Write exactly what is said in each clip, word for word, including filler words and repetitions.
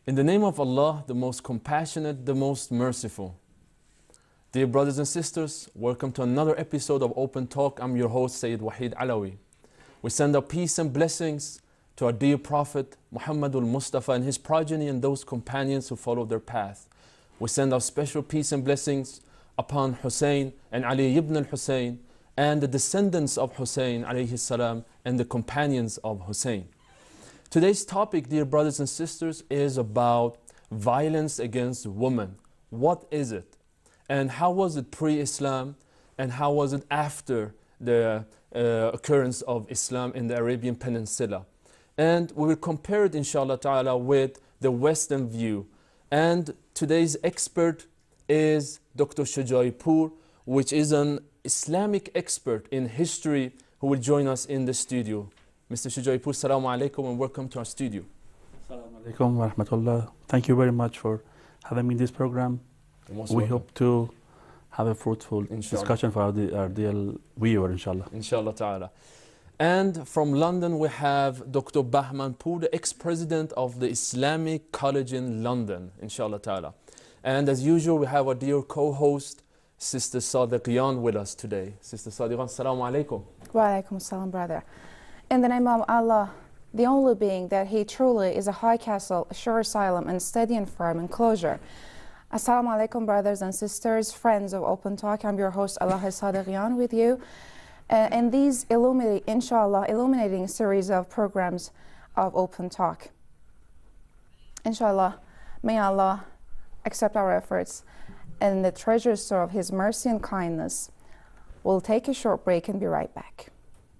In the name of Allah, the most compassionate, the most merciful. Dear brothers and sisters, welcome to another episode of Open Talk. I'm your host, Sayyid Wahid Alawi. We send our peace and blessings to our dear Prophet, Muhammadul Mustafa, and his progeny and those companions who follow their path. We send our special peace and blessings upon Hussein and Ali ibn al-Hussein and the descendants of Hussein alayhi salam and the companions of Hussein. Today's topic, dear brothers and sisters, is about violence against women. What is it? And how was it pre-Islam? And how was it after the uh, occurrence of Islam in the Arabian Peninsula? And we will compare it, inshallah ta'ala, with the Western view. And today's expert is Doctor Shujaipur, which is an Islamic expert in history who will join us in the studio. Mister Shujaipur, Assalamu alaikum and welcome to our studio. Assalamu alaikum wa rahmatullah. Thank you very much for having me in this program. We welcome. Hope to have a fruitful inshallah. discussion for our, our dear viewer, inshallah. Inshallah ta'ala. And from London we have Doctor Bahmanpour, the ex-president of the Islamic College in London, inshallah ta'ala. And as usual, we have our dear co-host, Sister Sadiqiyan, with us today. Sister Sadiqiyan, Assalamu alaikum. Wa alaikum assalam, brother. In the name of Allah, the only being, that He truly is a high castle, a sure asylum, and steady and firm enclosure. Assalamu alaikum, brothers and sisters, friends of Open Talk. I'm your host, Allah Sadiqiyan, with you. Uh, in these illuminating, inshallah, illuminating series of programs of Open Talk. Inshallah, may Allah accept our efforts and the treasure store of His mercy and kindness. We'll take a short break and be right back.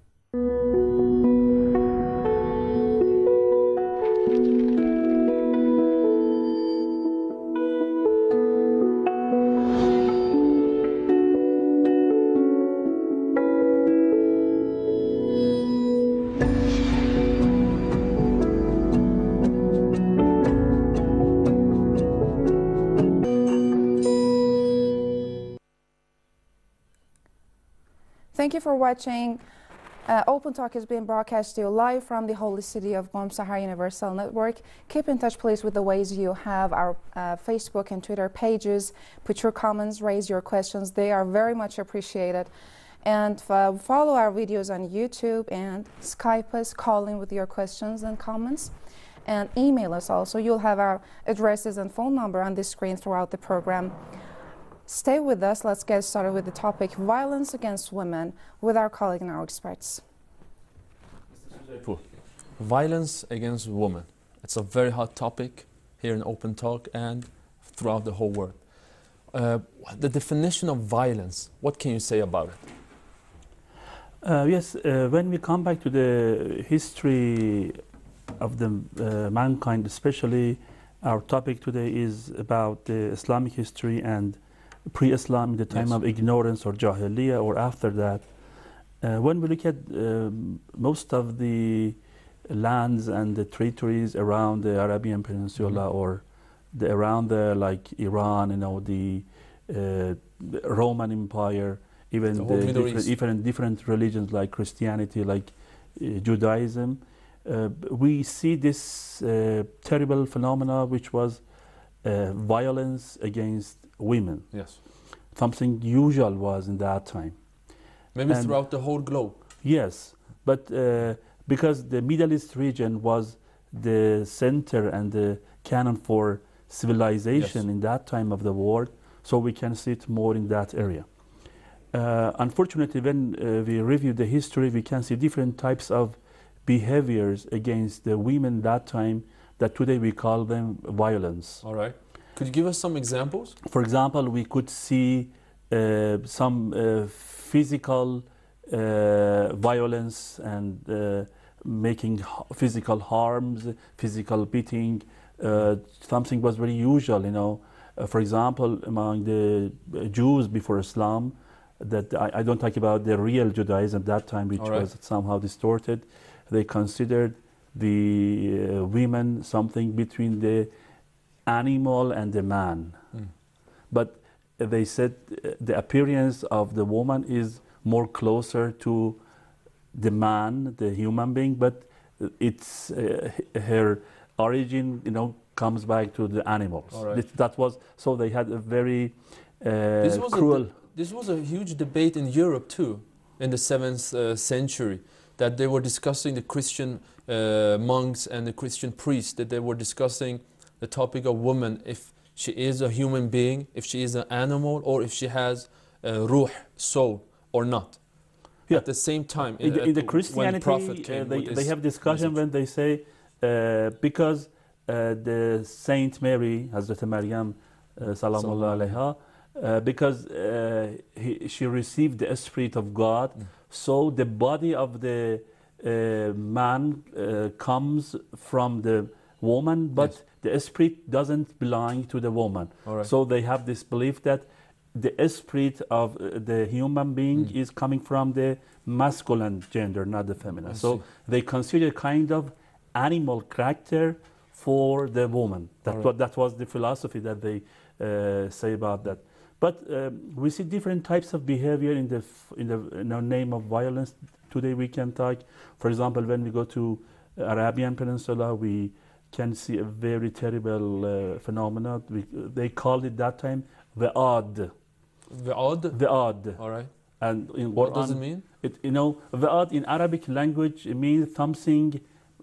Thank you for watching. Uh, Open Talk is being broadcast to you live from the holy city of Qom, Sahara Universal Network. Keep in touch, please, with the ways you have our uh, Facebook and Twitter pages. Put your comments, raise your questions. They are very much appreciated. And uh, follow our videos on YouTube and Skype us, call in with your questions and comments. And email us also. You'll have our addresses and phone number on the screen throughout the program. Stay with us. Let's get started with the topic, violence against women, with our colleague and our experts. Violence against women. It's a very hot topic here in Open Talk and throughout the whole world. Uh, the definition of violence, what can you say about it? Uh, yes, uh, when we come back to the history of the uh, mankind, especially our topic today is about the Islamic history and pre-Islam, the time yes. of ignorance or Jahiliyyah, or after that. Uh, when we look at uh, most of the lands and the territories around the Arabian Peninsula, mm-hmm. or the, around the, like Iran, you know, the, uh, the Roman Empire, even the, the different, different, different religions like Christianity, like uh, Judaism, uh, we see this uh, terrible phenomena, which was uh, violence against women. Yes. Something usual was in that time. Maybe and throughout the whole globe. Yes, but uh, because the Middle East region was the center and the canon for civilization yes. in that time of the world, so we can see it more in that area. Uh, unfortunately, when uh, we review the history, we can see different types of behaviors against the women that time that today we call them violence. All right. Could you give us some examples? For example, we could see uh, some uh, physical uh, violence and uh, making physical harms, physical beating. Uh, something was very usual, you know. Uh, for example, among the Jews before Islam, that I, I don't talk about the real Judaism at that time, which right. was somehow distorted. They considered the uh, women something between the animal and the man. Mm. But they said uh, the appearance of the woman is more closer to the man, the human being, but it's uh, her origin, you know, comes back to the animals. All right. This- that was so they had a very uh, This was a cruel. de- This was a huge debate in Europe too, in the seventh uh, century, that they were discussing the Christian uh, monks and the Christian priests, that they were discussing the topic of woman, if she is a human being, if she is an animal, or if she has a ruh, soul, or not. Yeah. At the same time, in the, at in the when Christianity, Prophet uh, came they, with they his have discussion message. when they say uh, because uh, the Saint Mary, Hazrat Maryam, uh, Salamullah alayha, uh, because uh, he, she received the Spirit of God, Mm. so the body of the uh, man uh, comes from the woman, but Yes. the Spirit doesn't belong to the woman. All right. So they have this belief that the spirit of uh, the human being Mm. is coming from the masculine gender, not the feminine. I So see. they consider kind of animal character for the woman. That Alright. what that was the philosophy that they uh, say about that. But um, we see different types of behavior in the f- in the in the name of violence. Today we can talk, for example, when we go to Arabian Peninsula, we can see a very terrible uh, phenomenon. We, they called it that time the odd, The odd. the odd, All right. and in What does it Quran, mean? it, you know, the odd in Arabic language it means something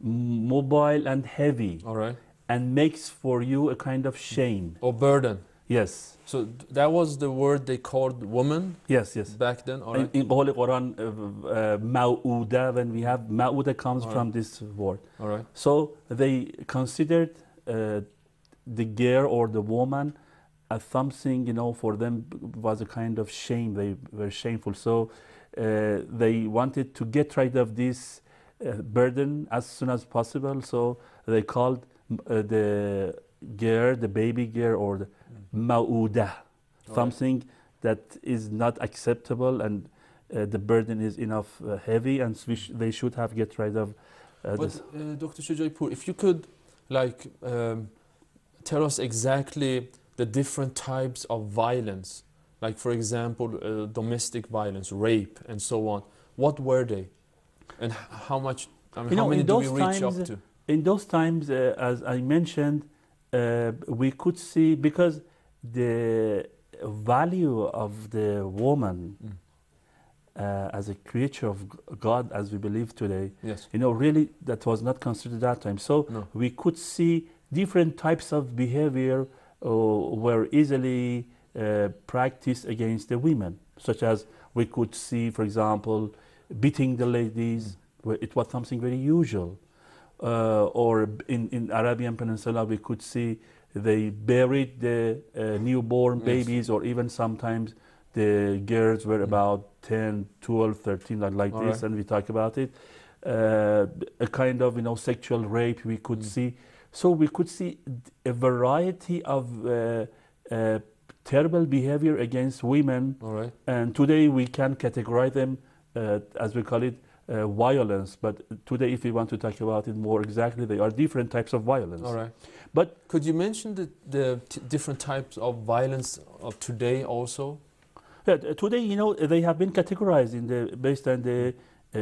mobile and heavy, All right. and makes for you a kind of shame. Or burden. Yes, So th- that was the word they called woman yes, yes. back then. All In, right. in Holy Quran, uh, uh, ma'uda, when we have ma'uda comes Alright. from this word. All right. So they considered uh, the girl or the woman as something, you know, for them was a kind of shame. They were shameful. So uh, they wanted to get rid of this uh, burden as soon as possible. So they called uh, the girl, the baby girl, or the ma'uda, something that is not acceptable, and uh, the burden is enough uh, heavy, and we sh- they should have get rid of uh, But this. uh, Doctor Shujaipur, if you could, like, um, tell us exactly the different types of violence, like for example, uh, domestic violence, rape, and so on. What were they, and h- how much? I mean, You how know, many in do we those reach times, up to? In those times, uh, as I mentioned, uh, we could see, because the value of the woman Mm. uh, as a creature of G- God, as we believe today, Yes. you know, really that was not considered that time. So No. we could see different types of behavior uh, were easily uh, practiced against the women, such as we could see, for example, beating the ladies. Where it was something very usual. Uh, or in, in Arabian Peninsula, we could see they buried the uh, newborn Yes. babies, or even sometimes the girls were Mm. about ten, twelve, thirteen, like, like All this, right. and we talk about it. Uh, a kind of, you know, sexual rape we could Mm. see. So we could see a variety of uh, uh, terrible behavior against women, All right. and today we can categorize them uh, as we call it uh, violence. But today, if we want to talk about it more exactly, they are different types of violence. All right. But Could you mention the, the t- different types of violence of today also? yeah, t- today, you know, they have been categorized in the based on the uh,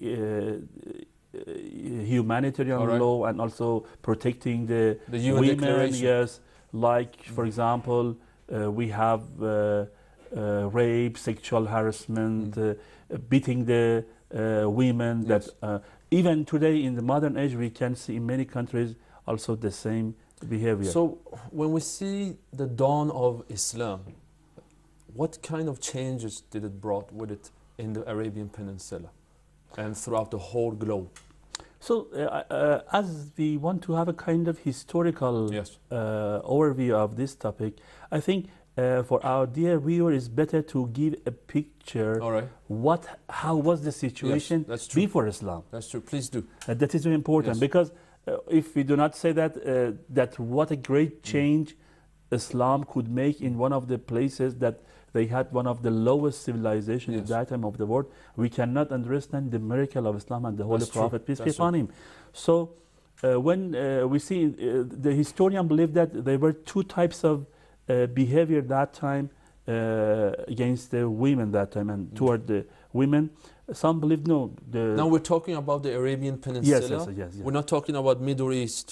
uh, uh, humanitarian All right. law, and also protecting the The U N women. Declaration. Yes, like for example, uh, we have uh, uh, rape, sexual harassment, Mm. uh, beating the uh, women. Yes. That uh, even today in the modern age, we can see in many countries also the same behavior. So when we see the dawn of Islam, what kind of changes did it brought with it in the Arabian Peninsula and throughout the whole globe? So, uh, uh, as we want to have a kind of historical Yes. uh, overview of this topic, I think uh, for our dear viewer, it's better to give a picture. All right. What, how was the situation Yes, that's true. before Islam? That's true. Please do. Uh, that is very important, Yes. because uh, if we do not say that, uh, that what a great change Islam could make in one of the places that they had one of the lowest civilizations Yes. at that time of the world, we cannot understand the miracle of Islam and the Holy That's true. Prophet, peace be That's upon him. So uh, when uh, we see, uh, the historian believed that there were two types of uh, behavior that time uh, against the women that time and Mm. toward the women. Some believe no. The Now we're talking about the Arabian yes, Peninsula. yes, yes, yes. We're not talking about Middle East.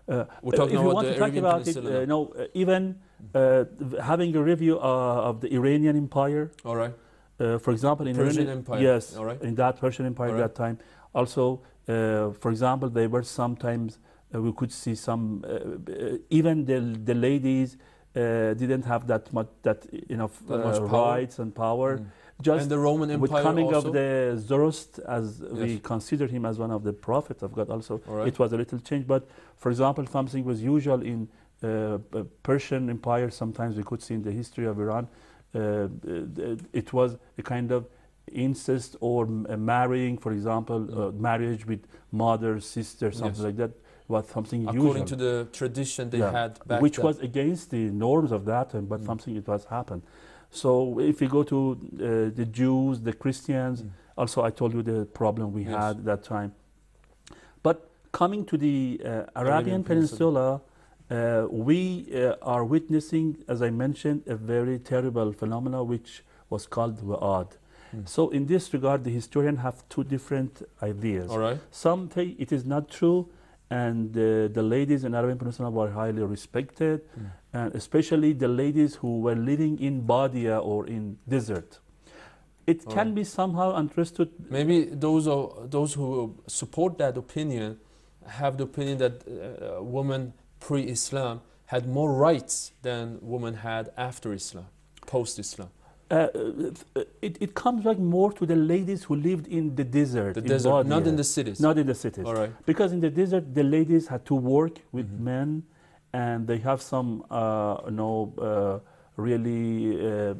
Uh, We're talking if you about want the to talk Arabian about it, Peninsula uh, now. no, uh, even uh, th- having a review uh, of the Iranian Empire, All right. uh, for example, in Persian Iran, Empire. yes, All right. in that Persian Empire All at right. that time. Also, uh, for example, they were sometimes uh, we could see some uh, uh, even the the ladies uh, didn't have that much that enough That much uh, power. rights and power. Mm. Just And the Roman with Empire coming also. of the Zoroaster, as we Yes. consider him as one of the prophets of God, also All right. it was a little change. But for example, something was usual in uh, p- Persian Empire. Sometimes we could see in the history of Iran, uh, uh, it was a kind of incest or m- uh, marrying, for example, uh, marriage with mother, sister, something Yes. like that was something According usual. to the tradition they Yeah. had back Which then. was against the norms of that time, but Mm. something it was happened. So if we go to uh, the Jews, the Christians, Mm. also I told you the problem we Yes. had that time. But coming to the uh, Arabian, Arabian Peninsula. Peninsula, uh, we uh, are witnessing, as I mentioned, a very terrible phenomena which was called wa'ad. Mm. So in this regard, the historian have two different ideas. All right. Some say it is not true, and uh, the ladies in Arabian Peninsula were highly respected, Mm. and especially the ladies who were living in Badia or in desert. It All can right. be somehow understood. Maybe those are, those who support that opinion have the opinion that uh, women pre-Islam had more rights than women had after Islam, post-Islam. Uh, uh, it, it comes back more to the ladies who lived in the desert, The in desert, not Badia, in the cities. not in the cities. All right. Because in the desert, the ladies had to work with Mhm. men, and they have some, uh, you know, uh, really uh, uh,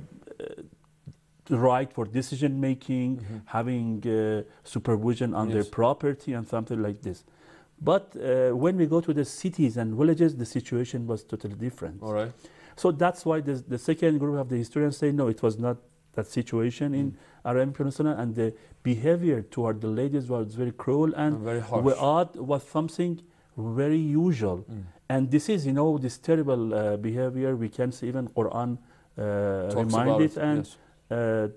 right for decision making, Mhm. having uh, supervision on their Yes. property and something like this. But uh, when we go to the cities and villages, the situation was totally different. All right. So that's why the, the second group of the historians say, no, it was not that situation in Mm. Arabian Peninsula, and the behavior toward the ladies was very cruel, and And very harsh. wa'ad was something very usual. Mm. And this is, you know, this terrible uh, behavior, we can see even Quran uh, Talks remind about it, and yes. uh,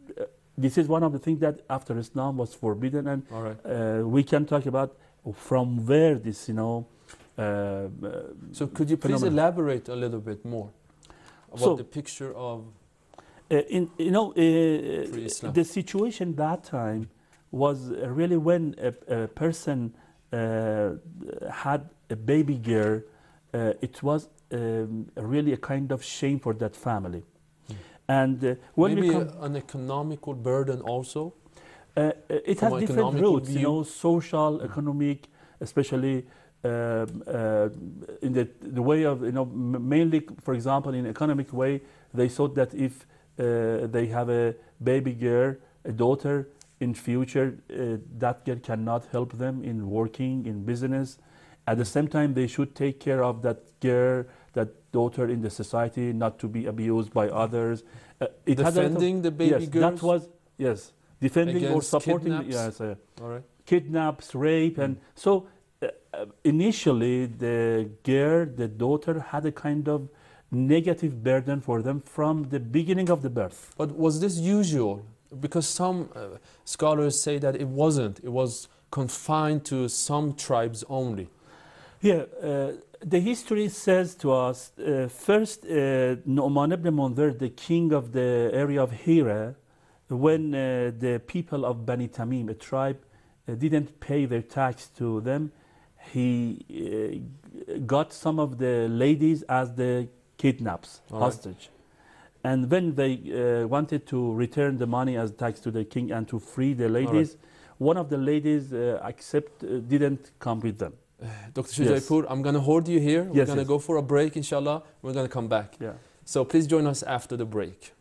this is one of the things that after Islam was forbidden, and All right. uh, we can talk about from where this, you know, uh, uh, So could you please phenomenon. elaborate a little bit more about So- the picture of Uh, in, you know, uh, Pre-Islam. the situation that time was uh, really when a, a person uh, had a baby girl, uh, it was um, really a kind of shame for that family. Mm. And uh, when maybe we come, an economical burden also? uh, it from has an different economical roots, you view? know, social, economic, especially um, uh, in the, the way of, you know, m- mainly, for example, in economic way, they thought that if uh, they have a baby girl, a daughter, in future, uh, that girl cannot help them in working, in business. At the same time, they should take care of that girl, that daughter in the society, not to be abused by others. Uh, it had a lot of- Defending the baby yes, girls? that was, yes, defending or Against supporting, kidnaps? yes, uh, All right. kidnaps, rape, and so uh, uh, initially the girl, the daughter, had a kind of negative burden for them from the beginning of the birth. But was this usual? Because some uh, scholars say that it wasn't. It was confined to some tribes only. Yeah, uh, the history says to us, uh, first, uh, Nu'man ibn Munzir, the king of the area of Hira, when uh, the people of Bani Tamim, a tribe, uh, didn't pay their tax to them, he uh, got some of the ladies as the kidnaps, All right. hostage. And when they uh, wanted to return the money as tax to the king and to free the ladies, one of the ladies uh, accept, uh, didn't come with them. Doctor Yes. Shujaipur, I'm going to hold you here. We're Yes, going to yes. go for a break, inshallah. We're going to come back. Yeah. So please join us after the break.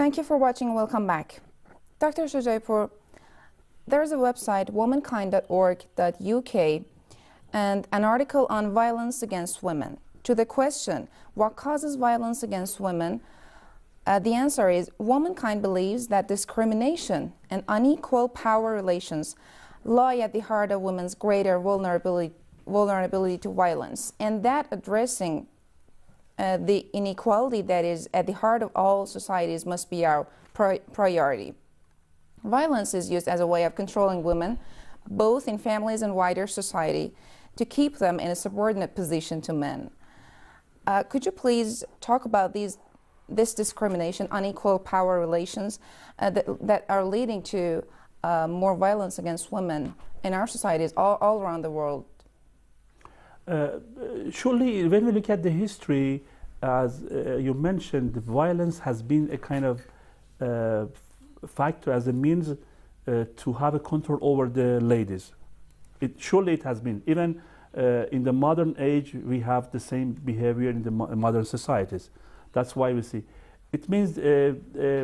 Thank you for watching and welcome back. Doctor Shojaipur, there's a website, womankind dot org dot U K, and an article on violence against women. To the question, what causes violence against women? Uh, the answer is, womankind believes that discrimination and unequal power relations lie at the heart of women's greater vulnerability, vulnerability to violence, and that addressing uh, the inequality that is at the heart of all societies must be our pri priority. Violence is used as a way of controlling women, both in families and wider society, to keep them in a subordinate position to men. Uh, could you please talk about these, this discrimination, unequal power relations uh, that, that are leading to uh, more violence against women in our societies all, all around the world? Uh, surely, when we look at the history, as uh, you mentioned, violence has been a kind of uh, factor as a means uh, to have a control over the ladies. It, surely it has been. Even uh, in the modern age, we have the same behavior in the mo modern societies. That's why we see. It means uh, uh,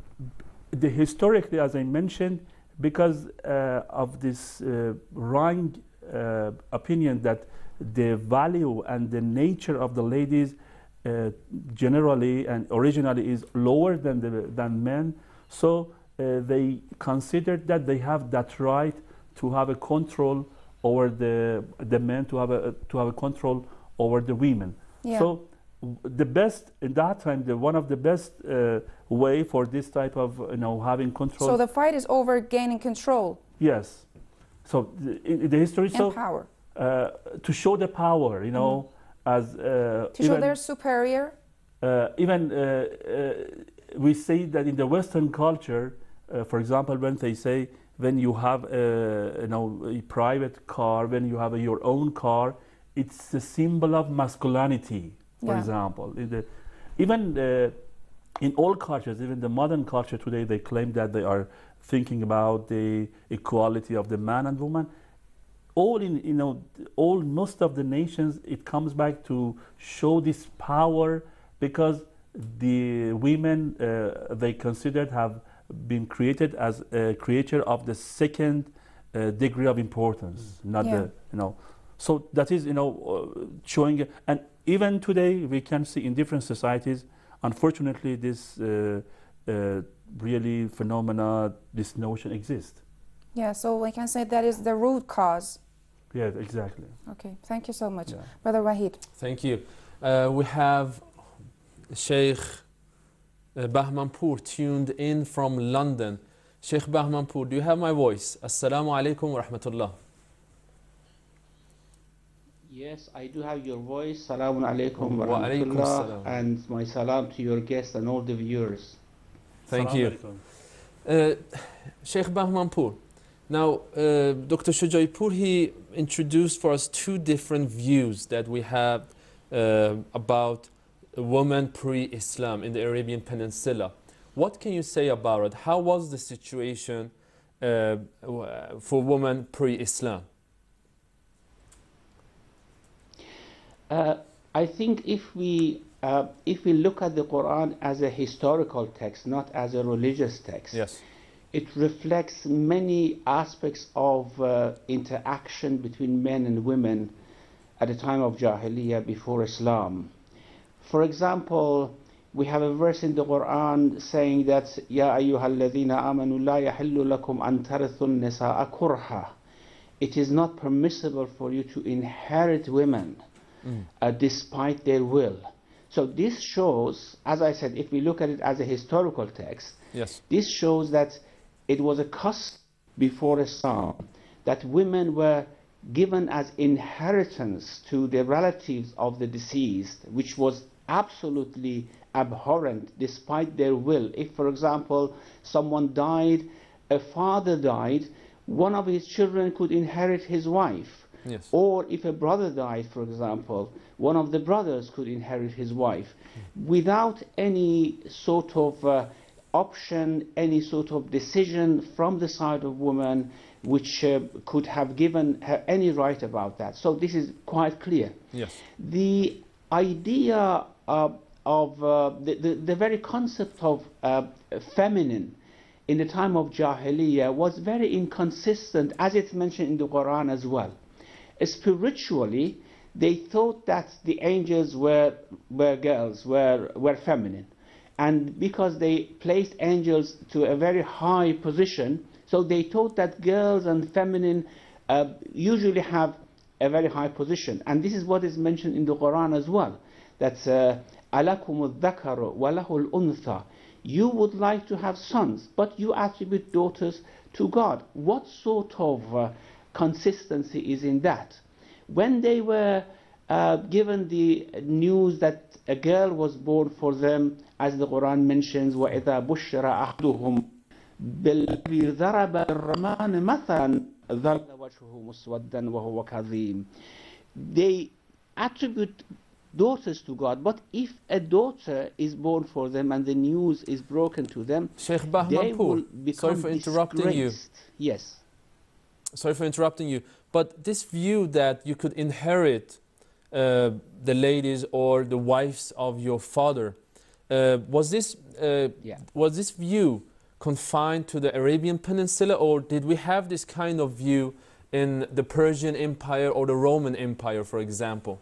the historically, as I mentioned, because uh, of this uh, wrong uh, opinion that the value and the nature of the ladies uh, generally and originally is lower than the than men. So uh, they considered that they have that right to have a control over the the men, to have a to have a control over the women. Yeah. So the best in that time, the one of the best uh, way for this type of you know having control. So the fight is over gaining control. Yes. So the, in the history, and so power. Uh, to show the power, you know, mm-hmm. as uh, to show they're superior. Uh, even uh, uh, we say that in the Western culture, uh, for example, when they say when you have a, you know a private car, when you have a, your own car, it's a symbol of masculinity. For yeah. example, in the, even uh, in all cultures, even the modern culture today, they claim that they are thinking about the equality of the man and woman. All in, you know, all most of the nations, it comes back to show this power, because the women uh, they considered have been created as a creature of the second uh, degree of importance, not yeah. the, you know. So that is, you know, uh, showing, and even today we can see in different societies, unfortunately, this uh, uh, really phenomena, this notion exists. Yeah, so we can say that is the root cause. Yeah, exactly. Okay, thank you so much. Yeah. Brother Wahid. Thank you. Uh, we have Sheikh uh, Bahmanpour tuned in from London. Sheikh Bahmanpour, do you have my voice? Assalamu alaikum wa rahmatullah. Yes, I do have your voice. Assalamu alaikum wa rahmatullah. And my salam to your guests and all the viewers. Thank you. Uh, Sheikh Bahmanpour, now uh, Doctor Shojaipur, he introduced for us two different views that we have uh, about women pre-Islam in the Arabian Peninsula. What can you say about it? How was the situation uh, for women pre-Islam? Uh, I think if we uh, if we look at the Quran as a historical text, not as a religious text, yes, it reflects many aspects of uh, interaction between men and women at the time of Jahiliyyah before Islam. For example, we have a verse in the Quran saying that Ya ayyuhalladhina amanu la yahillu lakum an tarithun nisaa kurha. It is not permissible for you to inherit women mm. uh, despite their will. So this shows, as I said, if we look at it as a historical text, yes, this shows that it was a custom before Islam that women were given as inheritance to the relatives of the deceased, which was absolutely abhorrent despite their will. If, for example, someone died, a father died, one of his children could inherit his wife. Yes. Or if a brother died, for example, one of the brothers could inherit his wife without any sort of uh, option, any sort of decision from the side of woman which uh, could have given her any right about that. So this is quite clear. Yes. The idea uh, of uh, the, the, the very concept of uh, feminine in the time of Jahiliyyah was very inconsistent, as it's mentioned in the Quran as well. Spiritually, they thought that the angels were, were girls, were, were feminine. And because they placed angels to a very high position, so they thought that girls and feminine uh, usually have a very high position. And this is what is mentioned in the Quran as well. That's أَلَكُمُ الذَّكَرُ وَلَهُ الْأُنْثَى. You would like to have sons, but you attribute daughters to God. What sort of uh, consistency is in that? When they were uh, given the news that a girl was born for them, as the Quran mentions, وَإِذَا بُشِّرَ أَحْدُهُمْ بِالَّذِي ضَرَبَ الرَّحْمَنِ مَثَلًا ظَلَّ وَجْهُهُ مُسْوَدًّا وَهُوَ كَظِيمٌ. They attribute daughters to God, but if a daughter is born for them and the news is broken to them, Sheikh they Bahmanpour, will become sorry for interrupting you. disgraced. Yes. Sorry for interrupting you, but this view that you could inherit uh, the ladies or the wives of your father, uh, was this uh, Yeah. was this view confined to the Arabian Peninsula, or did we have this kind of view in the Persian Empire or the Roman Empire, for example?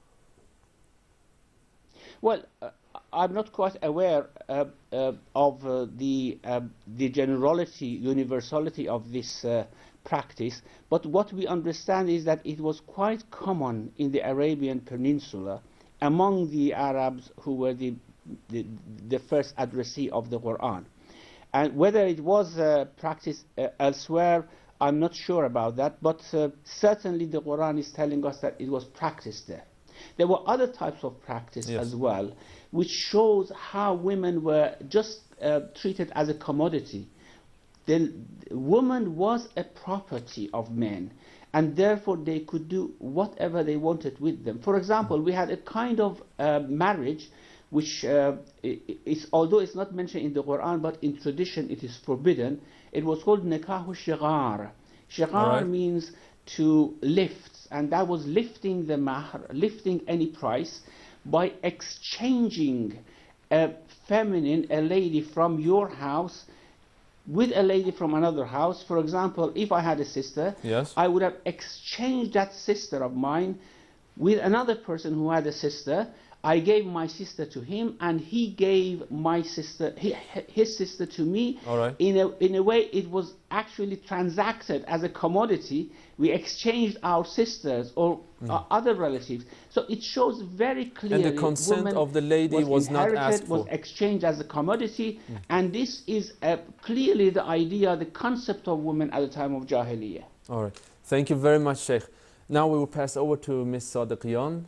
Well, uh, I'm not quite aware uh, uh, of uh, the uh, the generality, universality of this uh, practice, but what we understand is that it was quite common in the Arabian Peninsula among the Arabs who were the the, the first addressee of the Quran. And whether it was uh, practiced uh, elsewhere, I'm not sure about that, but uh, certainly the Quran is telling us that it was practiced there. There were other types of practice Yes. as well, which shows how women were just uh, treated as a commodity. The woman was a property of men, and therefore they could do whatever they wanted with them. For example, we had a kind of uh, marriage which uh, is, although it's not mentioned in the Quran, but in tradition it is forbidden. It was called nikahu shigar. Shigar Alright. means to lift, and that was lifting the mahr, lifting any price, by exchanging a feminine, a lady from your house with a lady from another house. For example, if I had a sister, Yes. I would have exchanged that sister of mine with another person who had a sister. I gave my sister to him, and he gave my sister, hi- his sister to me. All right. In a, in a way, it was actually transacted as a commodity. We exchanged our sisters or uh, other relatives. So it shows very clearly And the consent woman of the lady was not inherited, asked for. was exchanged as a commodity. And this is uh, clearly the idea, the concept of women at the time of Jahiliyyah. All right. Thank you very much, Sheikh. Now we will pass over to Miss Sadiqiyan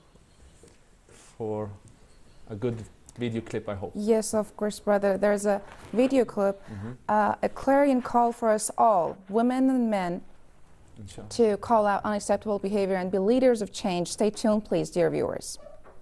for a good video clip, I hope. Yes, of course, brother. There's a video clip, Mhm. uh, a clarion call for us all, women and men, Inshallah. to call out unacceptable behavior and be leaders of change. Stay tuned, please, dear viewers.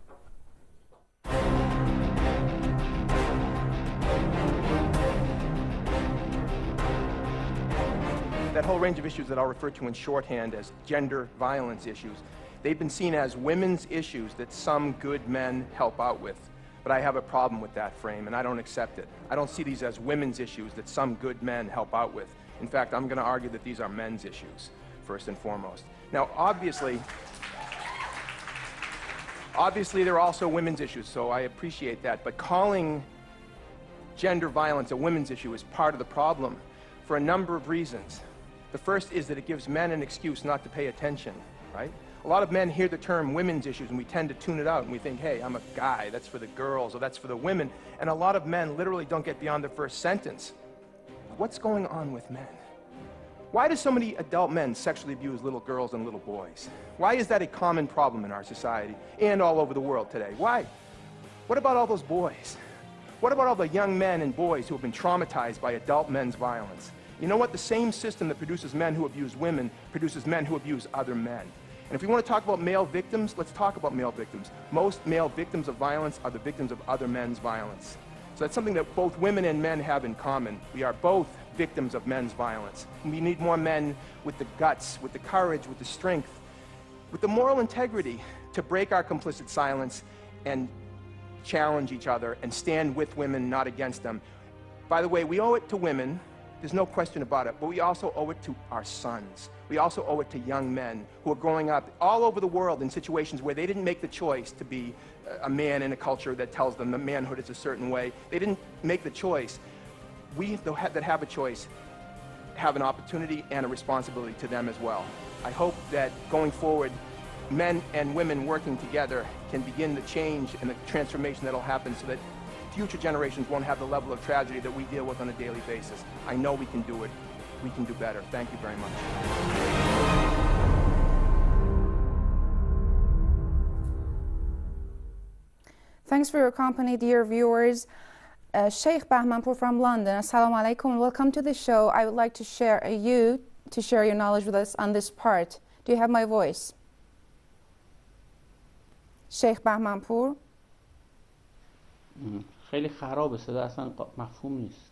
That whole range of issues that I'll refer to in shorthand as gender violence issues, they've been seen as women's issues that some good men help out with. But I have a problem with that frame, and I don't accept it. I don't see these as women's issues that some good men help out with. In fact, I'm going to argue that these are men's issues, first and foremost. Now, obviously, obviously there are also women's issues, so I appreciate that. But calling gender violence a women's issue is part of the problem for a number of reasons. The first is that it gives men an excuse not to pay attention, right? A lot of men hear the term women's issues and we tend to tune it out and we think, hey, I'm a guy, that's for the girls or that's for the women. And a lot of men literally don't get beyond the first sentence. What's going on with men? Why do so many adult men sexually abuse little girls and little boys? Why is that a common problem in our society and all over the world today? Why? What about all those boys? What about all the young men and boys who have been traumatized by adult men's violence? You know what? The same system that produces men who abuse women produces men who abuse other men. And if we want to talk about male victims, let's talk about male victims. Most male victims of violence are the victims of other men's violence. So that's something that both women and men have in common. We are both victims of men's violence. And we need more men with the guts, with the courage, with the strength, with the moral integrity to break our complicit silence and challenge each other and stand with women, not against them. By the way, we owe it to women, there's no question about it, but we also owe it to our sons. We also owe it to young men who are growing up all over the world in situations where they didn't make the choice to be a man in a culture that tells them that manhood is a certain way. They didn't make the choice. We that have a choice have an opportunity and a responsibility to them as well. I hope that going forward, men and women working together can begin the change and the transformation that will happen so that future generations won't have the level of tragedy that we deal with on a daily basis. I know we can do it. We can do better. Thank you very much. Thanks for your company, dear viewers. Uh, Sheikh Bahmanpour from London, Assalamu alaikum and welcome to the show. I would like to share uh, you to share your knowledge with us on this part. Do you have my voice? Sheikh Bahmanpour. خیلی خرابه صدا اصلا مفهوم نیست.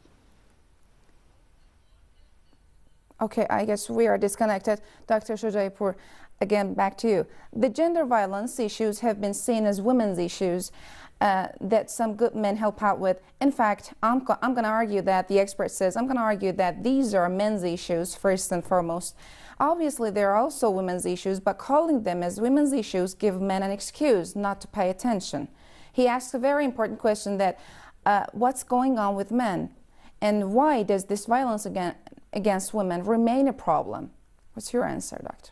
Okay, I guess we are disconnected. Doctor Shojaipur, again, back to you. The gender violence issues have been seen as women's issues uh, that some good men help out with. In fact, I'm, I'm going to argue that, the expert says, I'm going to argue that these are men's issues first and foremost. Obviously, there are also women's issues, but calling them as women's issues give men an excuse not to pay attention. He asks a very important question that uh, what's going on with men and why does this violence again, against women remain a problem? What's your answer, doctor?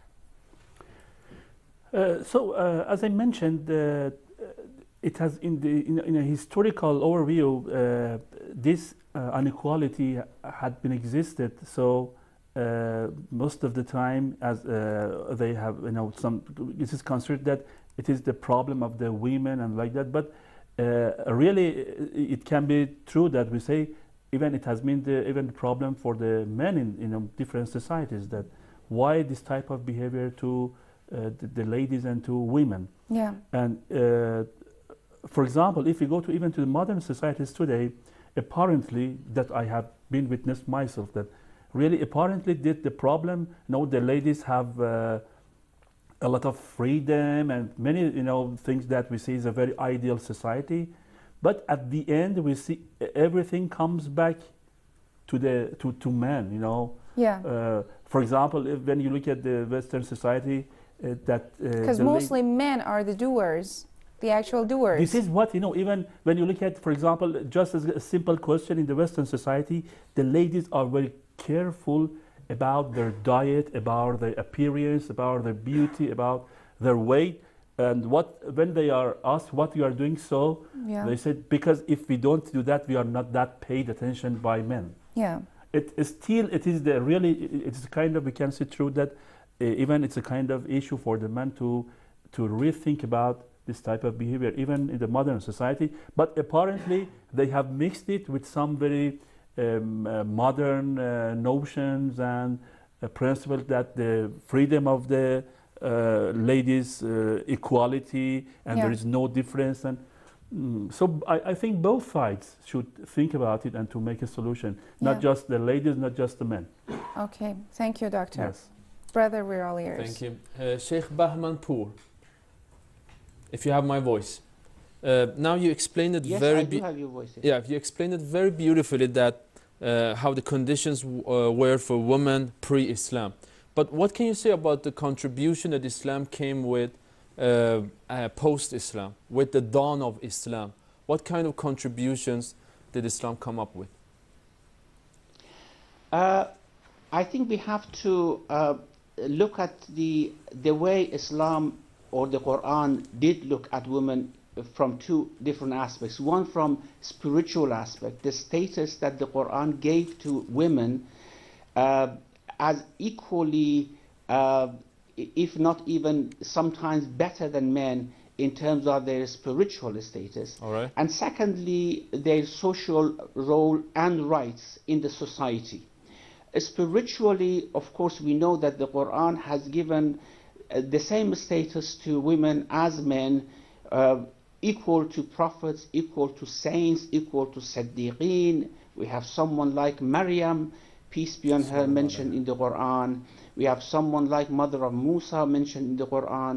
Uh, so, uh, as I mentioned, uh, it has in, the, in, in a historical overview, uh, this uh, inequality had been existed. So, uh, most of the time, as uh, they have, you know, some, this is considered that it is the problem of the women and like that. But uh, really, it can be true that we say even it has been the, even the problem for the men in, in um, different societies, that why this type of behavior to uh, the, the ladies and to women. Yeah. And uh, for example, if we go to even to the modern societies today, apparently that I have been witnessed myself, that really apparently did the problem, you know, the ladies have uh, a lot of freedom and many, you know, things that we see is a very ideal society. But at the end, we see everything comes back to the to, to men, you know. Yeah. Uh, for example, if, when you look at the Western society, uh, that because uh, mostly men are the doers, the actual doers. This is what, you know, even when you look at, for example, just as a simple question in the Western society, the ladies are very careful about their diet, about their appearance, about their beauty, about their weight. And what when they are asked what you are doing so, yeah. they said, because if we don't do that, we are not that paid attention by men. Yeah. It is still, it is the really, it's kind of, we can see through that, uh, even it's a kind of issue for the men to, to rethink about this type of behavior, even in the modern society. But apparently they have mixed it with some very um, uh, modern uh, notions and uh, principles that the freedom of the uh, ladies, uh, equality, and yeah. there is no difference. And mm, so I, I think both sides should think about it and to make a solution, not yeah. just the ladies, not just the men. Okay, thank you, doctor. Yes. Brother, we're all ears. Thank you. Uh, Sheikh Bahmanpour, if you have my voice. Uh, now you explained it yes, very I do have your voice. Yes. Yeah, you explained it very beautifully that uh, how the conditions w uh, were for women pre-Islam. But what can you say about the contribution that Islam came with uh, uh, post-Islam, with the dawn of Islam? What kind of contributions did Islam come up with? Uh, I think we have to uh, look at the the way Islam or the Quran did look at women from two different aspects. One from spiritual aspect, the status that the Quran gave to women uh, as equally, uh, if not even sometimes better than men in terms of their spiritual status. All right. And secondly, their social role and rights in the society. Spiritually, of course, we know that the Quran has given uh, the same status to women as men, uh, equal to prophets, equal to saints, equal to Siddiqeen. We have someone like Maryam, peace be on her, mentioned in the Quran. We have someone like Mother of Musa mentioned in the Quran.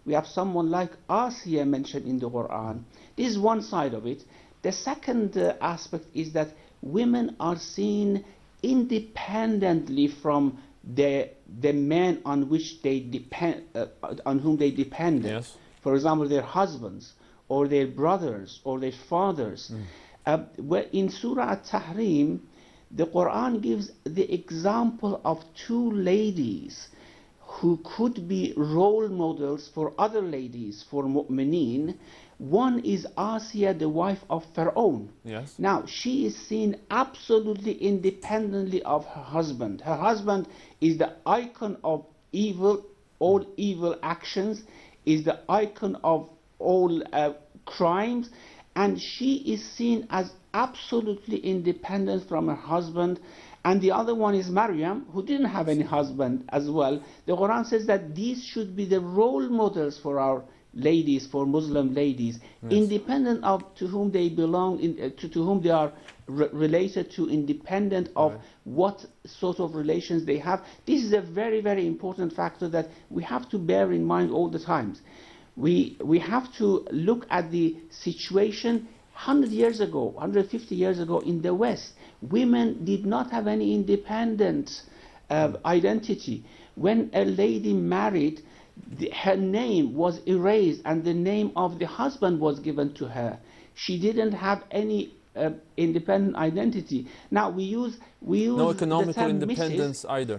We have someone like Asiya mentioned in the Quran. This is one side of it. The second uh, aspect is that women are seen independently from the the men on which they depend, uh, on whom they depended. Yes. For example, their husbands or their brothers or their fathers. Mm. Uh, where in Surah At-Tahrim, the Quran gives the example of two ladies who could be role models for other ladies, for mu'mineen. One is Asiya, the wife of Pharaoh. Yes. Now, she is seen absolutely independently of her husband. Her husband is the icon of evil, all evil actions, is the icon of all uh, crimes, and she is seen as absolutely independent from her husband. And the other one is Maryam, who didn't have any husband as well. The Quran says that these should be the role models for our ladies, for Muslim ladies, yes. independent of to whom they belong, in, uh, to, to whom they are re related to, independent of right. what sort of relations they have. This is a very, very important factor that we have to bear in mind all the time. We, we have to look at the situation one hundred years ago, one hundred fifty years ago in the West. Women did not have any independent uh, identity. When a lady married, the, her name was erased and the name of the husband was given to her. She didn't have any uh, independent identity. Now we use we use No the economical term independence Missus either.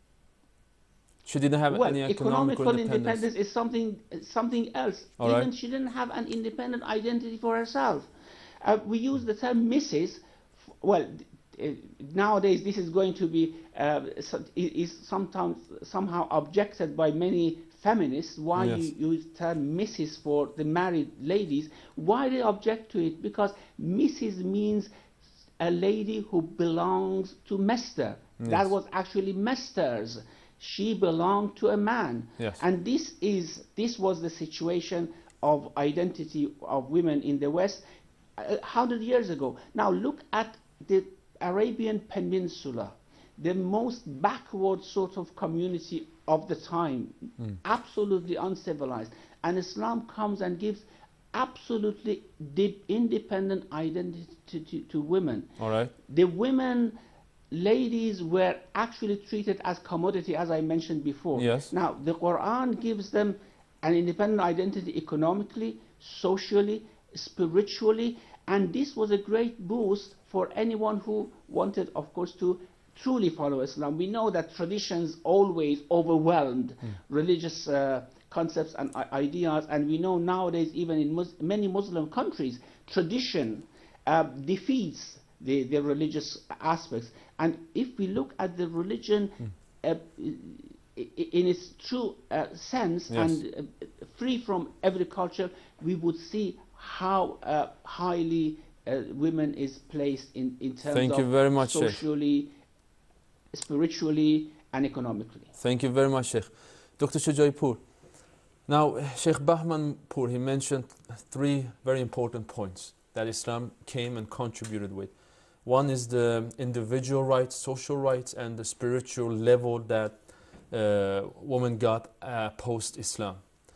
She didn't have well, any economical, economical independence. independence is something something else. All Even right. she didn't have an independent identity for herself. Uh, we use the term Missus Well, uh, nowadays this is going to be uh, so, is sometimes somehow objected by many feminists. Why Yes. you use term Missus for the married ladies? Why they object to it? Because Missus means a lady who belongs to Master. Yes. That was actually Master's. She belonged to a man. Yes. And this is this was the situation of identity of women in the West uh, one hundred years ago. Now look at the Arabian Peninsula, the most backward sort of community of the time, Mm. absolutely uncivilized. And Islam comes and gives absolutely deep independent identity to, to, to women. All right. The women, ladies were actually treated as commodity, as I mentioned before. Yes. Now, the Quran gives them an independent identity economically, socially, spiritually, and this was a great boost for anyone who wanted, of course, to truly follow Islam. We know that traditions always overwhelmed Mm. religious uh, concepts and i- ideas, and we know nowadays, even in mus many Muslim countries, tradition uh, defeats the, the religious aspects. And if we look at the religion Mm. uh, i- in its true uh, sense, Yes. and uh, free from every culture, we would see how uh, highly uh, women is placed in, in terms Thank of you very much, Sheikh. socially, spiritually, and economically. Thank you very much, Sheikh. Doctor Shujaipur. Now, Sheikh Bahmanpour, he mentioned three very important points that Islam came and contributed with. One is the individual rights, social rights, and the spiritual level that uh, women got uh, post-Islam,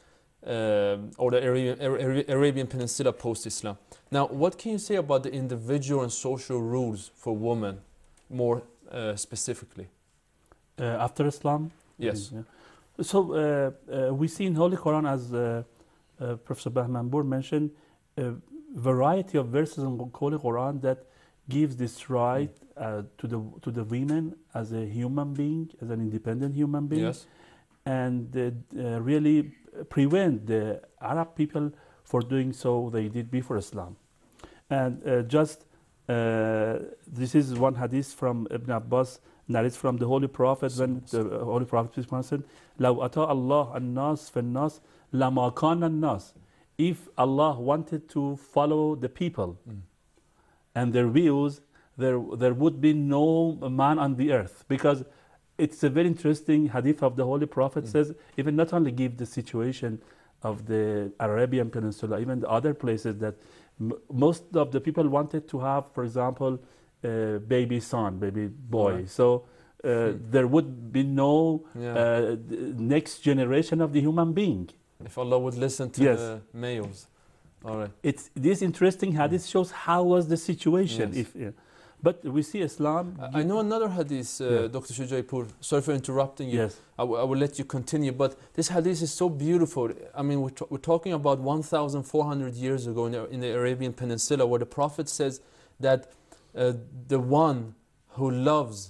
uh, or the Arabian, Ara- Arabian Peninsula post-Islam. Now, what can you say about the individual and social rules for women, more uh, specifically? Uh, after Islam? Yes. Yeah. So uh, uh, we see in Holy Quran, as uh, uh, Professor Bahmanpour mentioned, a variety of verses in Holy Quran that gives this right uh, to the to the women as a human being, as an independent human being, Yes. and uh, uh, really prevent the Arab people for doing so they did before Islam. And uh, just uh, this is one hadith from Ibn Abbas, narrates from the Holy Prophet, when the Holy Prophet peace be upon him, said, "Law ata Allah an-nas fin-nas lama kana an-nas." If Allah wanted to follow the people Mm. and their views, there there would be no man on the earth, because it's a very interesting hadith of the Holy Prophet. Mm. Says, even not only give the situation of the Arabian Peninsula, even the other places that m most of the people wanted to have, for example, uh, baby son, baby boy. Right. So uh, Hmm. there would be no Yeah. uh, d- next generation of the human being. If Allah would listen to Yes. the males. All right. It's this interesting hadith shows how was the situation. Yes. If, yeah. But we see Islam. I I know another hadith, uh, Yeah. Doctor Shujaipur. Sorry for interrupting you. Yes. I, w- I will let you continue. But this hadith is so beautiful. I mean, we're, t- we're talking about one thousand four hundred years ago in the, in the Arabian Peninsula, where the Prophet says that uh, the one who loves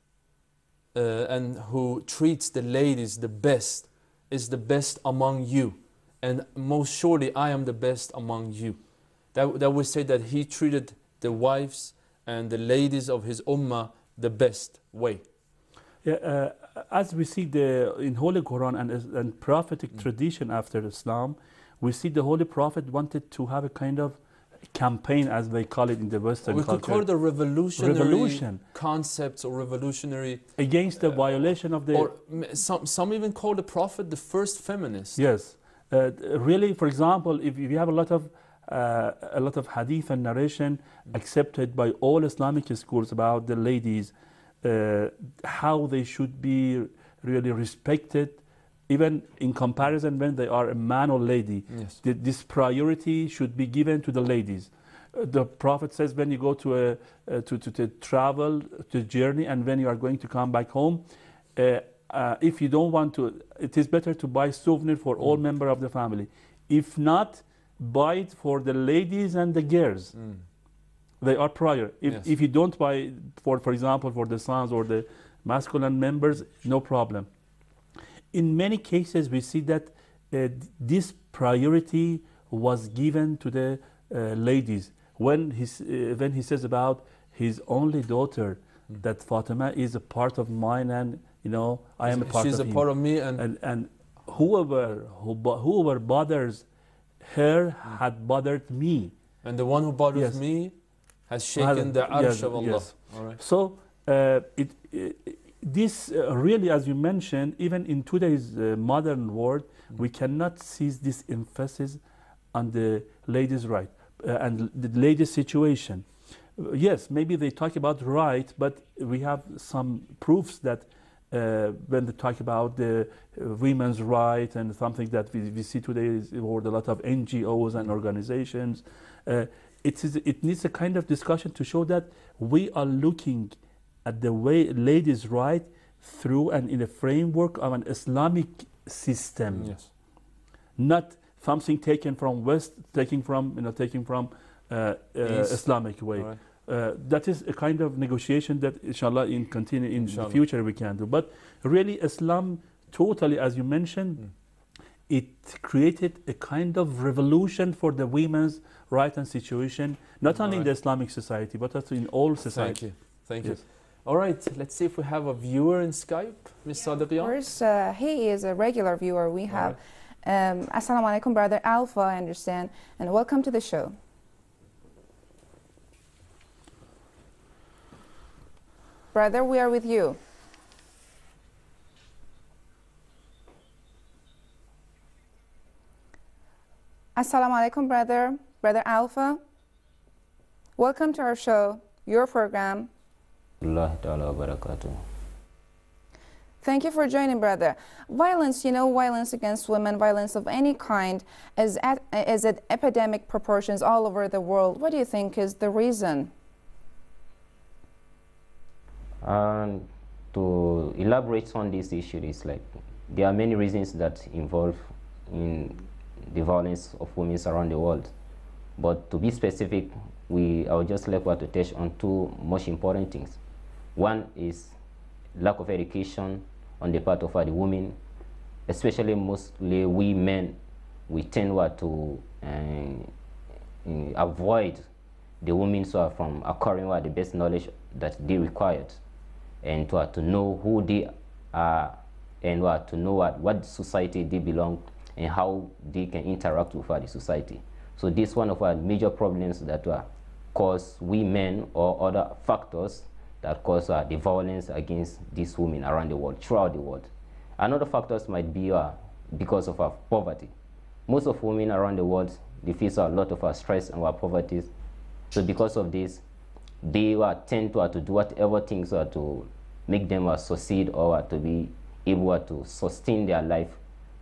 uh, and who treats the ladies the best is the best among you. And most surely I am the best among you. That, that would say that he treated the wives and the ladies of his ummah the best way. Yeah, uh, as we see the in Holy Quran and, and prophetic Mm. tradition after Islam, we see the Holy Prophet wanted to have a kind of campaign, as they call it in the Western We could culture, call it a revolutionary Revolution. concepts or revolutionary, against the violation of the. or m- some, some even call the Prophet the first feminist. Yes, uh, really. For example, if you have a lot of uh, a lot of hadith and narration accepted by all Islamic schools about the ladies, uh, how they should be really respected, even in comparison when they are a man or lady. Yes. Th- This priority should be given to the ladies. Uh, The Prophet says when you go to a uh, to, to, to travel, to journey, and when you are going to come back home, uh, uh, if you don't want to, it is better to buy souvenir for all Mm. members of the family. If not, buy it for the ladies and the girls. Mm. They are prior. If, Yes. if you don't buy, for for example, for the sons or the masculine members, no problem. In many cases, we see that uh, this priority was given to the uh, ladies. When, he's, uh, when he says about his only daughter, Mm. that Fatima is a part of mine, and you know I am a part She's of a him. part of me, and, and and whoever who bo- whoever bothers her had bothered me. and the one who bothers Yes. me has shaken the arsh yes, of Allah. yes. All right. So uh, it, it this uh, really, as you mentioned, even in today's uh, modern world, Mm. we cannot see this emphasis on the ladies' right uh, and the ladies' situation. Uh, yes, maybe they talk about right, but we have some proofs that uh, when they talk about the uh, women's right and something that we, we see today is or a lot of N G Os and organizations, uh, it is it needs a kind of discussion to show that we are looking at the way ladies' right through and in a framework of an Islamic system, Yes. not something taken from West, taking from you know taking from uh, uh, East. Islamic way. All right. Uh, that is a kind of negotiation that, inshallah, in continue in Inshallah. the future we can do. But really, Islam totally, as you mentioned, Mm. it created a kind of revolution for the women's right and situation, not only in the Alright. Islamic society, but also in all Thank society. you. Thank Yes. you. All right. Let's see if we have a viewer in Skype, Miss Of Sadiqiya. course, uh, he is a regular viewer. We have. Um, Assalamu alaikum, brother Alpha, I understand, and welcome to the show. Brother, we are with you. Assalamu alaikum, brother. Brother Alpha. Welcome to our show, your program. Allah ta'ala wa barakatuh. Thank you for joining, brother. Violence, you know, violence against women, violence of any kind, is at, is at epidemic proportions all over the world. What do you think is the reason? And to elaborate on this issue, is like there are many reasons that involve in the violence of women around the world. But to be specific, we I would just like to touch on two most important things. One is lack of education on the part of uh, the women, especially mostly we men. We tend uh, to uh, uh, avoid the women so uh, from acquiring uh, the best knowledge that they required, and to, uh, to know who they are, and uh, to know uh, what society they belong and how they can interact with uh, the society. So this is one of our major problems that uh, cause we men or other factors that cause uh, the violence against these women around the world, throughout the world. Another factors might be uh, because of our poverty. Most of women around the world, they face a lot of uh, stress and uh, poverty. So because of this, they uh, tend to, uh, to do whatever things uh, to make them uh, succeed or uh, to be able uh, to sustain their life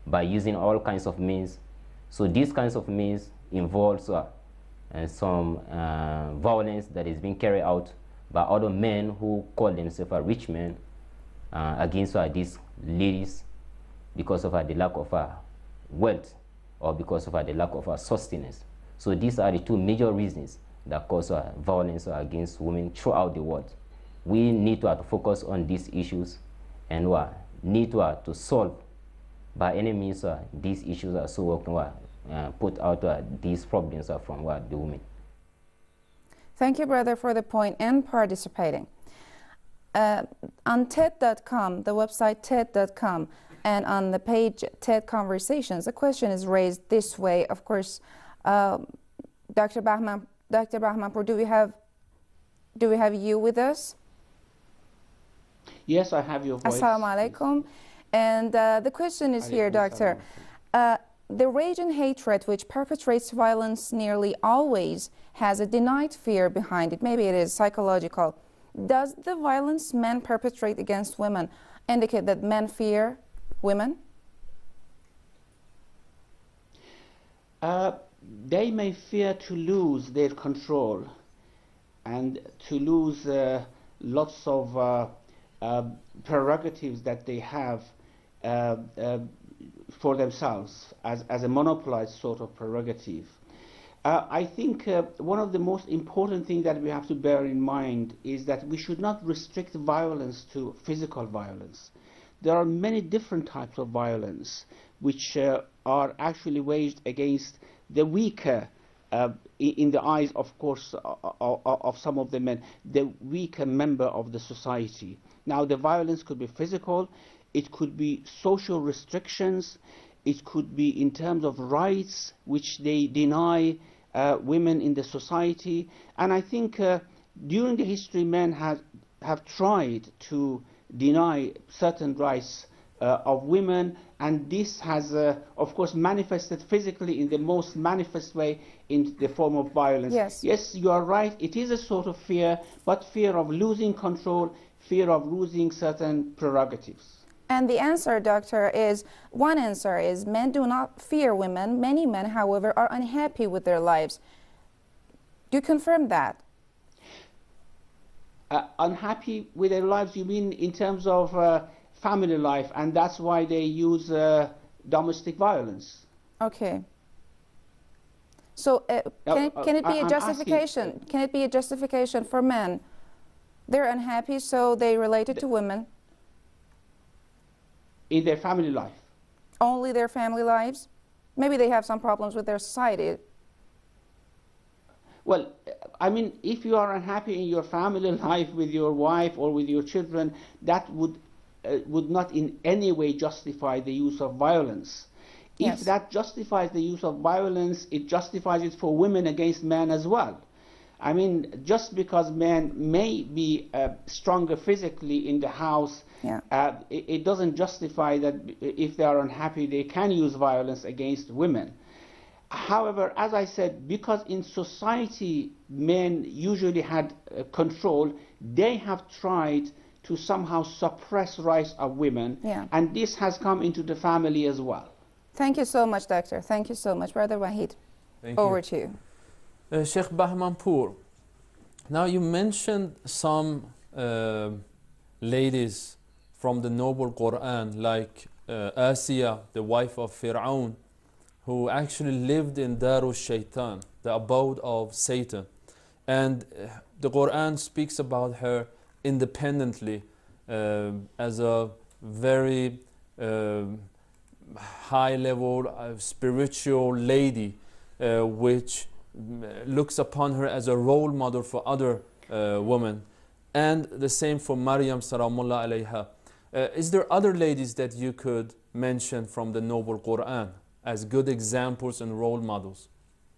by using all kinds of means. So these kinds of means involves uh, uh, some uh, violence that is being carried out by other men who call themselves uh, rich men uh, against uh, these ladies because of uh, the lack of uh, wealth or because of uh, the lack of uh, sustenance. So these are the two major reasons that cause uh, violence uh, against women throughout the world. We need to, uh, to focus on these issues and uh, need to, uh, to solve by any means uh, these issues are so we can uh, uh, put out uh, these problems uh, from uh, the women. Thank you, brother, for the point and participating. Uh, on TED dot com, the website TED dot com, and on the page TED Conversations, the question is raised this way. Of course, uh, Doctor Bahman, Doctor Bahmanpour, do we have, do we have you with us? Yes, I have your voice. Assalamu alaikum. And uh, the question is here, Doctor. Uh, the rage and hatred which perpetrates violence nearly always has a denied fear behind it. Maybe it is psychological. Does the violence men perpetrate against women indicate that men fear women? Uh, they may fear to lose their control and to lose uh, lots of uh, uh, prerogatives that they have uh, uh, for themselves as, as a monopolized sort of prerogative. Uh, I think uh, one of the most important things that we have to bear in mind is that we should not restrict violence to physical violence. There are many different types of violence which uh, are actually waged against the weaker, uh, in the eyes, of course, of, of some of the men, the weaker member of the society. Now, the violence could be physical, it could be social restrictions, it could be in terms of rights which they deny uh, women in the society. And I think uh, during the history, men have, have tried to deny certain rights uh, of women, and this has, uh, of course, manifested physically in the most manifest way in the form of violence. Yes. Yes, you are right, it is a sort of fear, but fear of losing control, fear of losing certain prerogatives. And the answer, doctor, is, one answer is men do not fear women. Many men, however, are unhappy with their lives. Do you confirm that? Uh, unhappy with their lives, you mean in terms of uh, family life, and that's why they use uh, domestic violence. Okay. So uh, can, it, can it be uh, a justification? Asking, uh, can it be a justification for men? They're unhappy, so they relate it to women. In their family life. Only their family lives? Maybe they have some problems with their society. Well, I mean, if you are unhappy in your family life with your wife or with your children, that would uh, would not in any way justify the use of violence. Yes. If that justifies the use of violence, it justifies it for women against men as well. I mean, just because men may be uh, stronger physically in the house, yeah. uh, it, it doesn't justify that if they are unhappy, they can use violence against women. However, as I said, because in society men usually had uh, control, they have tried to somehow suppress rights of women, yeah. and this has come into the family as well. Thank you so much, doctor. Thank you so much. Brother Wahid, Thank over you. to you. Uh, Sheikh Bahmanpour, now you mentioned some uh, ladies from the noble Quran, like uh, Asiya, the wife of Fir'aun, who actually lived in Daru Shaitan, the abode of Satan. And uh, the Quran speaks about her independently uh, as a very uh, high level uh, spiritual lady, uh, which looks upon her as a role model for other uh, women. And the same for Maryam Salamullah alayha. Uh, is there other ladies that you could mention from the noble Quran as good examples and role models?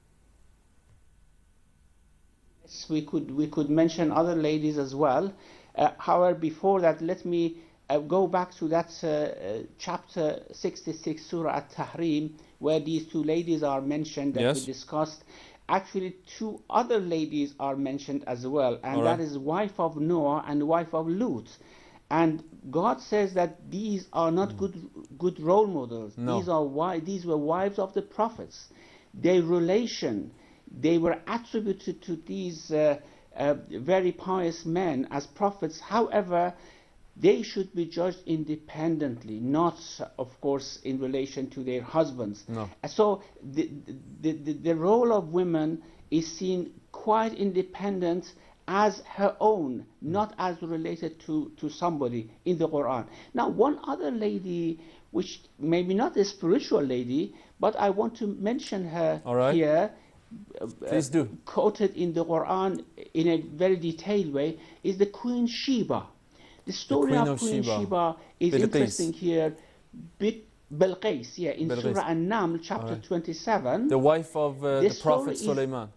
Yes, we could, we could mention other ladies as well. Uh, however, before that, let me uh, go back to that uh, uh, chapter sixty-six, Surah At-Tahrim, where these two ladies are mentioned that yes. we discussed. Actually, two other ladies are mentioned as well, and All that right. is wife of Noah and wife of Lut. And God says that these are not mm. good good role models. No. These are why these were wives of the prophets. Their relation, they were attributed to these uh, uh, very pious men as prophets. However, they should be judged independently, not, of course, in relation to their husbands. No. So the, the, the, the role of women is seen quite independent as her own, not as related to, to somebody in the Quran. Now, one other lady, which maybe not a spiritual lady, but I want to mention her All right. here, Please do. quoted in the Quran in a very detailed way, is the Queen Sheba. The story Queen of, of Queen Sheba. Sheba is Bilqis. interesting here. Bil- Bilqis, yeah, in Bilqis. Surah An-Naml, chapter Right. twenty-seven. The wife of uh, The the Prophet story is- Sulaiman.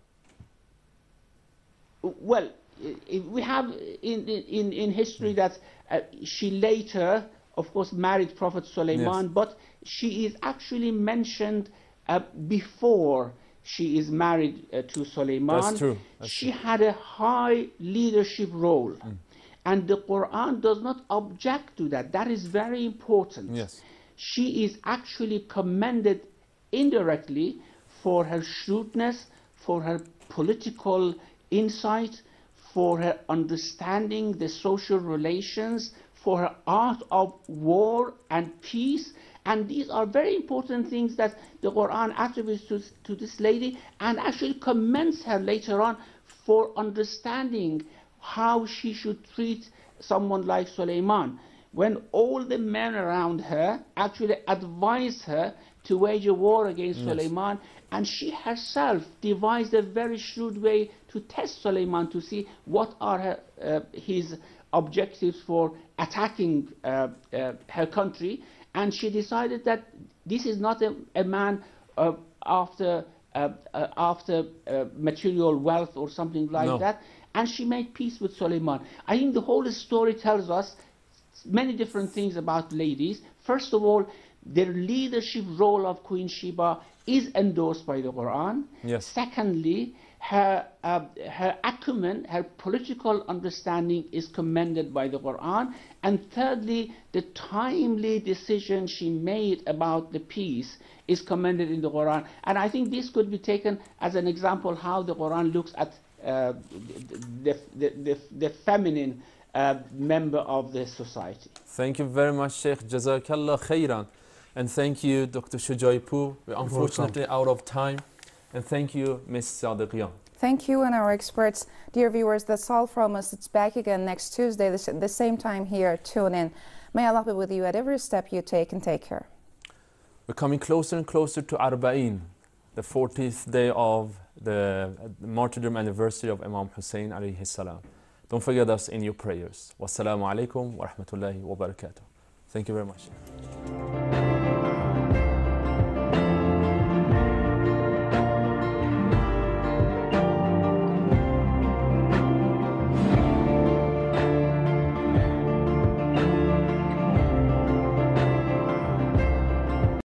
Well, i- we have in, in, in history that uh, she later, of course, married Prophet Sulaiman, Yes. but she is actually mentioned uh, before she is married uh, to Sulaiman. That's true. That's she true. had a high leadership role. Mm. And the Quran does not object to that. That is very important. Yes. She is actually commended indirectly for her shrewdness, for her political insight, for her understanding the social relations, for her art of war and peace. And these are very important things that the Quran attributes to, to this lady, and actually commends her later on for understanding how she should treat someone like Suleiman, when all the men around her actually advised her to wage a war against Yes. Suleiman, and she herself devised a very shrewd way to test Suleiman to see what are her, uh, his objectives for attacking uh, uh, her country. And she decided that this is not a, a man uh, after uh, uh, after uh, material wealth or something like No. that. And she made peace with Suleiman. I think the whole story tells us many different things about ladies. First of all, their leadership role of Queen Sheba is endorsed by the Quran. Yes. Secondly, her, uh, her acumen, her political understanding is commended by the Quran. And thirdly, the timely decision she made about the peace is commended in the Quran. And I think this could be taken as an example how the Quran looks at uh, the, the, the, the feminine uh, member of the society. Thank you very much, Sheikh. Jazakallah khairan. And thank you, Doctor Shujaipour. We're unfortunately out of time. And thank you, Miz Sadiqian. Thank you and our experts. Dear viewers, that's all from us. It's back again next Tuesday, the, the same time here. Tune in. May Allah be with you at every step you take, and take care. We're coming closer and closer to Arba'in, the fortieth day of the martyrdom anniversary of Imam Hussein alayhi salam. Don't forget us in your prayers. Wassalamu alaikum wa rahmatullahi wa barakatuh. Thank you very much.